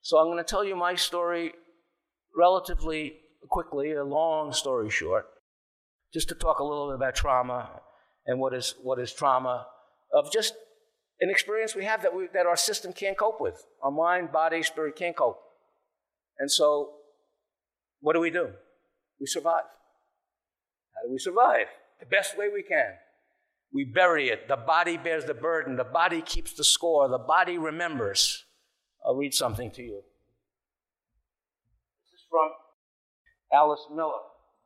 So I'm going to tell you my story relatively quickly, a long story short, just to talk a little bit about trauma and what is trauma, of just an experience we have that our system can't cope with. Our mind, body, spirit can't cope. And so what do? We survive. How do we survive? The best way we can. We bury it. The body bears the burden. The body keeps the score. The body remembers. I'll read something to you. This is from Alice Miller.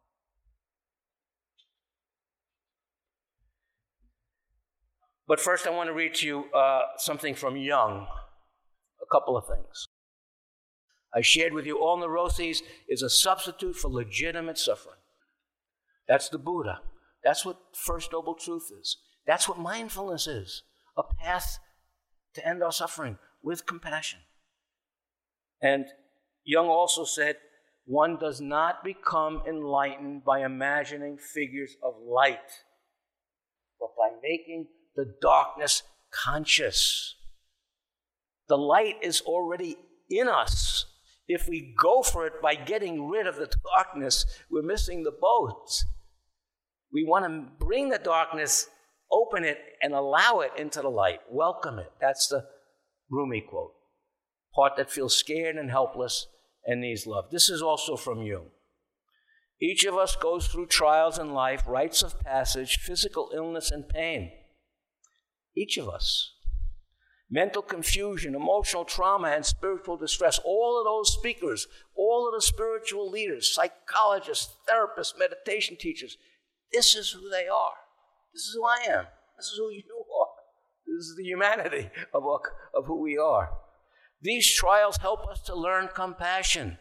But first I want to read to you something from Jung, a couple of things. I shared with you all neuroses is a substitute for legitimate suffering. That's the Buddha. That's what First Noble Truth is. That's what mindfulness is, a path to end our suffering with compassion. And Jung also said, one does not become enlightened by imagining figures of light, but by making the darkness conscious. The light is already in us. If we go for it by getting rid of the darkness, we're missing the boat. We want to bring the darkness, open it, and allow it into the light. Welcome it. That's the Rumi quote. Part that feels scared and helpless and needs love. This is also from Jung. Each of us goes through trials in life, rites of passage, physical illness and pain. Each of us. Mental confusion, emotional trauma, and spiritual distress. All of those speakers, all of the spiritual leaders, psychologists, therapists, meditation teachers, this is who they are. This is who I am. This is who you are. This is the humanity of who we are. These trials help us to learn compassion.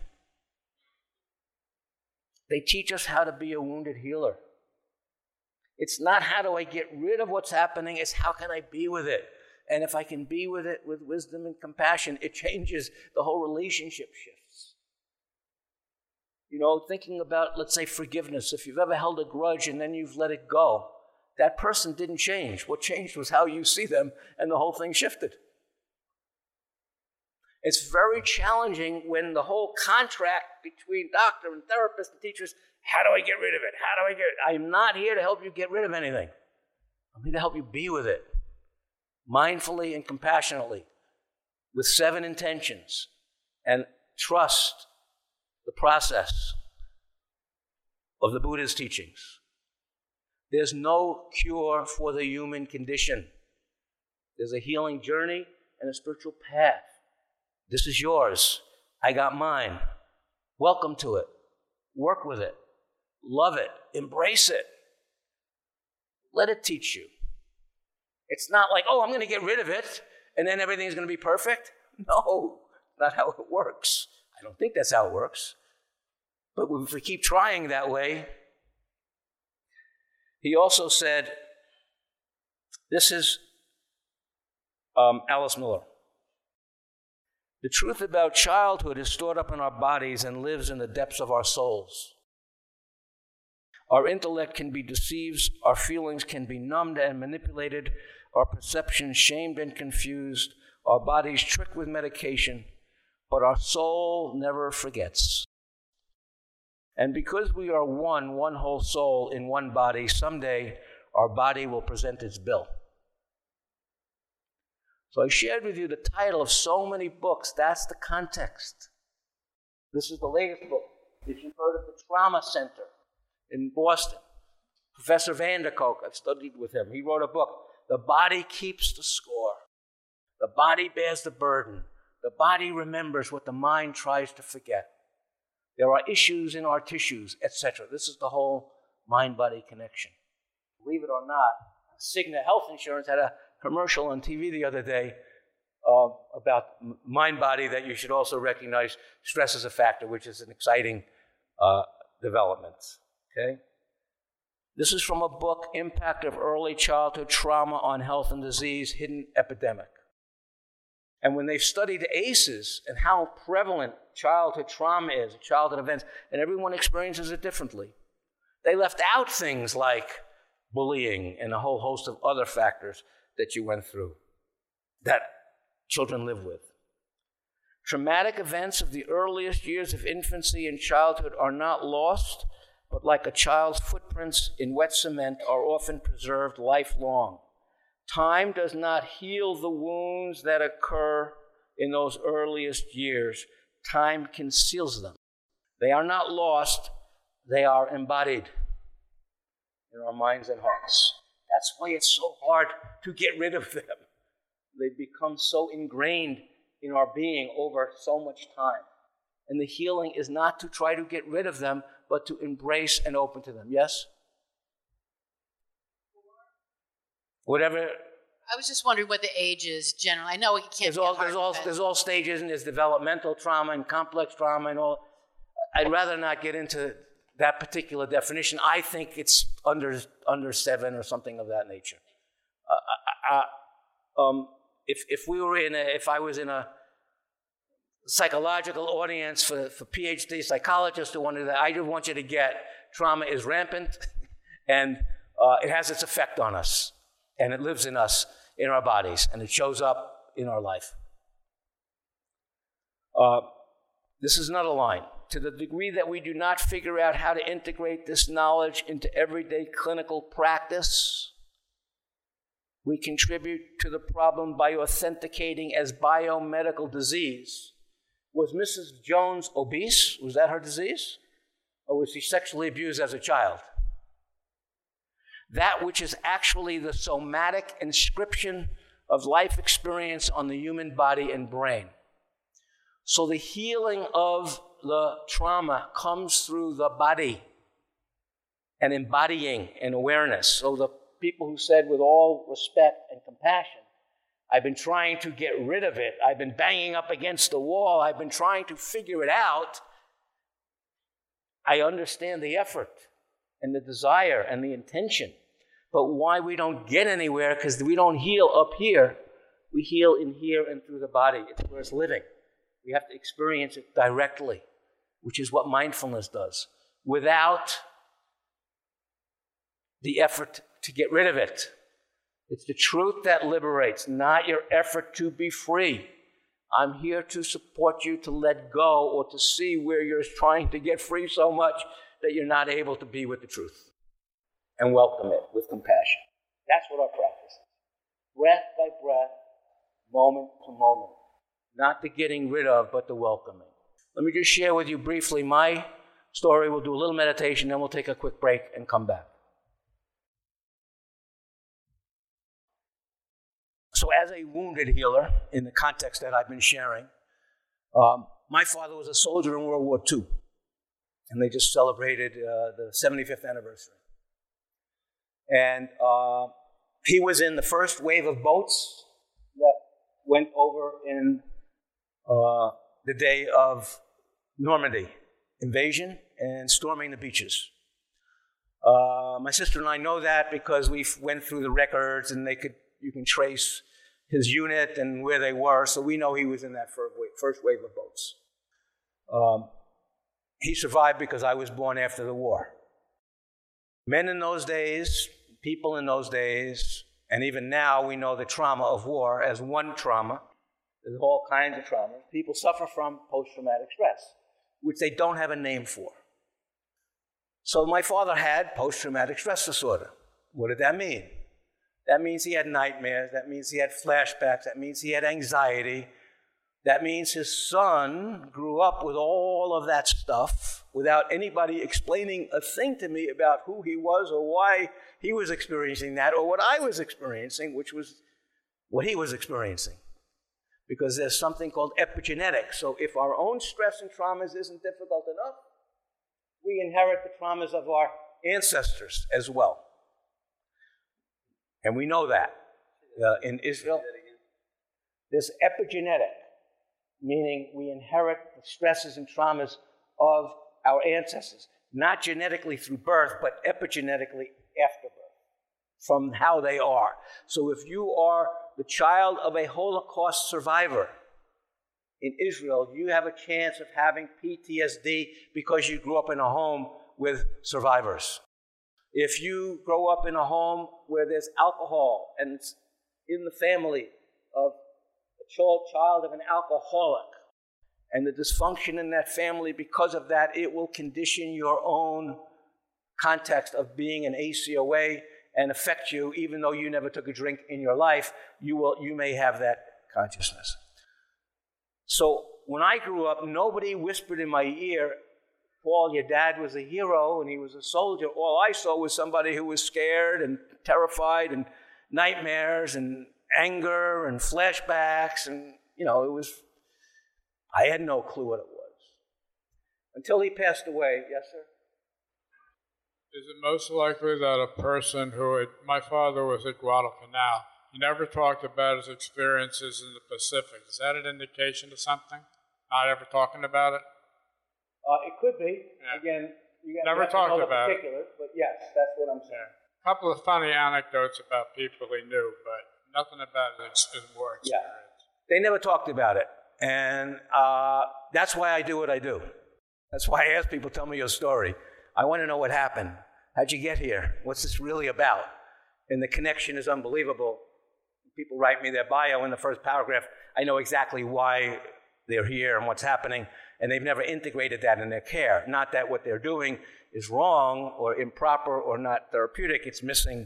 They teach us how to be a wounded healer. It's not how do I get rid of what's happening, it's how can I be with it. And if I can be with it with wisdom and compassion, it changes, the whole relationship shifts. You know, thinking about, let's say, forgiveness. If you've ever held a grudge and then you've let it go, that person didn't change. What changed was how you see them, and the whole thing shifted. It's very challenging when the whole contract between doctor and therapist and teachers, how do I get rid of it? How do I get it? I'm not here to help you get rid of anything. I'm here to help you be with it, mindfully and compassionately, with 7 intentions, and trust the process of the Buddha's teachings. There's no cure for the human condition. There's a healing journey and a spiritual path. This is yours. I got mine. Welcome to it. Work with it. Love it. Embrace it. Let it teach you. It's not like, oh, I'm going to get rid of it, and then everything's going to be perfect. No, not how it works. I don't think that's how it works. But if we keep trying that way, he also said, this is Alice Miller. The truth about childhood is stored up in our bodies and lives in the depths of our souls. Our intellect can be deceived, our feelings can be numbed and manipulated, our perceptions shamed and confused, our bodies tricked with medication, but our soul never forgets. And because we are one whole soul in one body, someday our body will present its bill. So I shared with you the title of so many books. That's the context. This is the latest book. If you've heard of the Trauma Center in Boston, Professor Van der Kolk, I've studied with him. He wrote a book, The Body Keeps the Score. The body bears the burden. The body remembers what the mind tries to forget. There are issues in our tissues, etc. This is the whole mind-body connection. Believe it or not, Cigna Health Insurance had a commercial on TV the other day about mind-body that you should also recognize stress as a factor, which is an exciting development. Okay? This is from a book, Impact of Early Childhood Trauma on Health and Disease, Hidden Epidemic. And when they've studied ACEs and how prevalent childhood trauma is, childhood events, and everyone experiences it differently, they left out things like bullying and a whole host of other factors that you went through, that children live with. Traumatic events of the earliest years of infancy and childhood are not lost, but like a child's footprints in wet cement, are often preserved lifelong. Time does not heal the wounds that occur in those earliest years. Time conceals them. They are not lost, they are embodied in our minds and hearts. That's why it's so hard to get rid of them. They become so ingrained in our being over so much time. And the healing is not to try to get rid of them, but to embrace and open to them. Yes? Whatever. I was just wondering what the age is generally. I know it can't there's all stages, and there's developmental trauma and complex trauma and all. I'd rather not get into that particular definition. I think it's under 7 or something of that nature. If I was in a psychological audience for PhD psychologists who wanted that, I just want you to get trauma is rampant, and it has its effect on us, and it lives in us, in our bodies, and it shows up in our life. This is another line. To the degree that we do not figure out how to integrate this knowledge into everyday clinical practice, we contribute to the problem by authenticating as biomedical disease. Was Mrs. Jones obese? Was that her disease? Or was she sexually abused as a child? That which is actually the somatic inscription of life experience on the human body and brain. So the healing of the trauma comes through the body and embodying and awareness. So the people who said, with all respect and compassion, I've been trying to get rid of it. I've been banging up against the wall. I've been trying to figure it out. I understand the effort and the desire and the intention. But why we don't get anywhere, because we don't heal up here. We heal in here and through the body. It's where it's living. We have to experience it directly, which is what mindfulness does, without the effort to get rid of it. It's the truth that liberates, not your effort to be free. I'm here to support you to let go, or to see where you're trying to get free so much that you're not able to be with the truth, and welcome it with compassion. That's what our practice is. Breath by breath, moment to moment. Not the getting rid of, but the welcoming. Let me just share with you briefly my story. We'll do a little meditation, then we'll take a quick break and come back. So as a wounded healer, in the context that I've been sharing, my father was a soldier in World War II, and they just celebrated the 75th anniversary. And he was in the first wave of boats that went over in the day of Normandy invasion and storming the beaches. My sister and I know that because we went through the records, and you can trace his unit and where they were, so we know he was in that first wave of boats. He survived because I was born after the war. Men in those days, people in those days, and even now we know the trauma of war as one trauma. There's all kinds of trauma. People suffer from post-traumatic stress, which they don't have a name for. So my father had post-traumatic stress disorder. What did that mean? That means he had nightmares. That means he had flashbacks. That means he had anxiety. That means his son grew up with all of that stuff without anybody explaining a thing to me about who he was or why he was experiencing that, or what I was experiencing, which was what he was experiencing. Because there's something called epigenetics. So if our own stress and traumas isn't difficult enough, we inherit the traumas of our ancestors as well. And we know that in Israel. There's epigenetic, meaning we inherit the stresses and traumas of our ancestors, not genetically through birth, but epigenetically after birth, from how they are. So if you are the child of a Holocaust survivor in Israel, you have a chance of having PTSD because you grew up in a home with survivors. If you grow up in a home where there's alcohol and it's in the family of a child of an alcoholic, And the dysfunction in that family, because of that, it will condition your own context of being an ACOA and affect you, even though you never took a drink in your life. You may have that consciousness. So when I grew up, nobody whispered in my ear, Paul, your dad was a hero and he was a soldier. All I saw was somebody who was scared and terrified and nightmares and anger and flashbacks. And, I had no clue what it was. Until he passed away. Yes, sir? Is it most likely that a person my father was at Guadalcanal, he never talked about his experiences in the Pacific. Is that an indication of something? Not ever talking about it? It could be. Yeah. Again, you never talked about it. But yes, that's what I'm saying. Yeah. A couple of funny anecdotes about people he knew, but nothing about his war experience. Yeah. They never talked about it. And that's why I do what I do. That's why I ask people, tell me your story. I want to know what happened. How'd you get here? What's this really about? And the connection is unbelievable. People write me their bio in the first paragraph. I know exactly why they're here and what's happening, and they've never integrated that in their care. Not that what they're doing is wrong or improper or not therapeutic. It's missing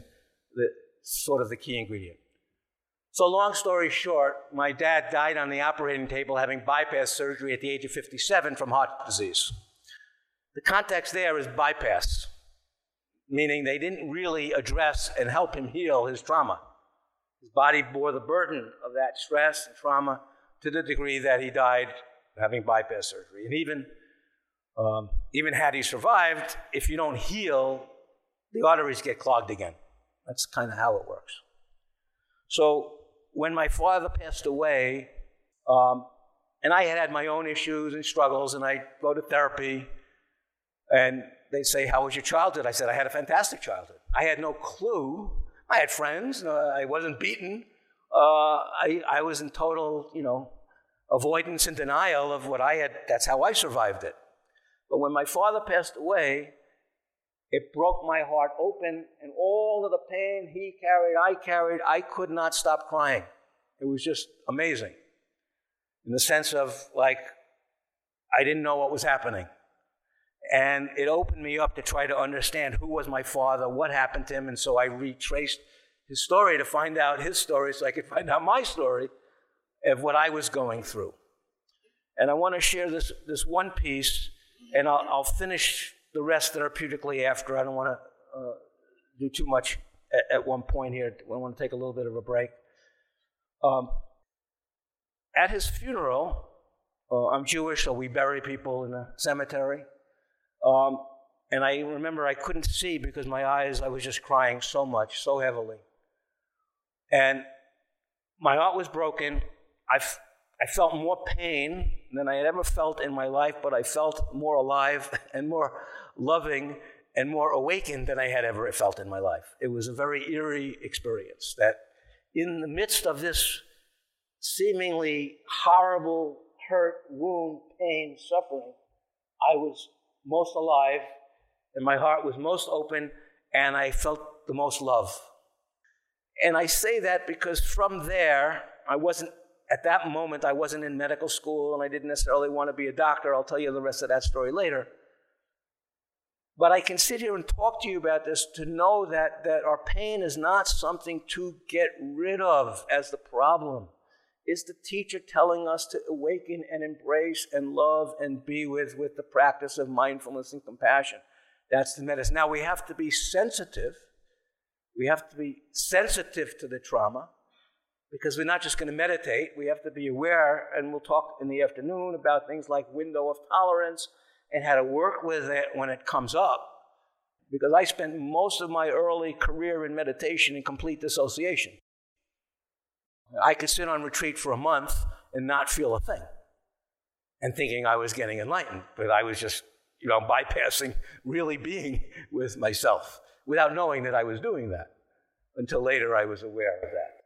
the key ingredient. So long story short, my dad died on the operating table having bypass surgery at the age of 57 from heart disease. The context there is bypass, meaning they didn't really address and help him heal his trauma. His body bore the burden of that stress and trauma to the degree that he died having bypass surgery. And even had he survived, if you don't heal, the arteries get clogged again. That's kind of how it works. So when my father passed away, and I had my own issues and struggles, and I go to therapy, and they say, how was your childhood? I said, I had a fantastic childhood. I had no clue. I had friends. I wasn't beaten. I was in total, avoidance and denial of what I had. That's how I survived it. But when my father passed away, it broke my heart open, and all of the pain he carried, I could not stop crying. It was just amazing. In the sense of, I didn't know what was happening. And it opened me up to try to understand who was my father, what happened to him, and so I retraced his story to find out his story so I could find out my story of what I was going through. And I want to share this one piece, and I'll finish the rest therapeutically after. I don't want to do too much at one point here. I want to take a little bit of a break. At his funeral, I'm Jewish, so we bury people in a cemetery. And I remember I couldn't see because I was just crying so much, so heavily. And my heart was broken. I felt more pain than I had ever felt in my life, but I felt more alive and more loving and more awakened than I had ever felt in my life. It was a very eerie experience that in the midst of this seemingly horrible hurt, wound, pain, suffering, I was most alive and my heart was most open and I felt the most love. And I say that because from there, at that moment, I wasn't in medical school and I didn't necessarily want to be a doctor. I'll tell you the rest of that story later. But I can sit here and talk to you about this to know that our pain is not something to get rid of as the problem. It's the teacher telling us to awaken and embrace and love and be with the practice of mindfulness and compassion. That's the medicine. Now, we have to be sensitive. We have to be sensitive to the trauma because we're not just going to meditate. We have to be aware, and we'll talk in the afternoon about things like window of tolerance and how to work with it when it comes up. Because I spent most of my early career in meditation in complete dissociation. I could sit on retreat for a month and not feel a thing and thinking I was getting enlightened, but I was just, bypassing really being with myself without knowing that I was doing that. Until later I was aware of that.